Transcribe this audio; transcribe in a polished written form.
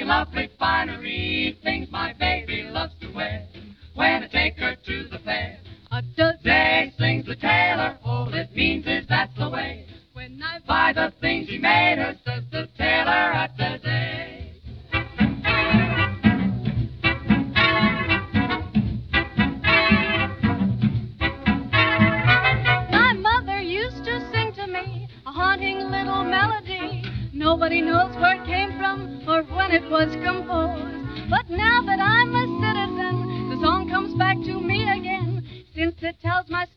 in lovely finery, things my baby loves to wear. When I take her to the fair, A dozen day sings the tailor, all it means is that's the way. when I Buy the things he made her, says the tailor at the day. My mother used to sing to me a haunting little melody. Nobody knows where it came from or when it was composed. But now that I'm a citizen, the song comes back to me again, since it tells my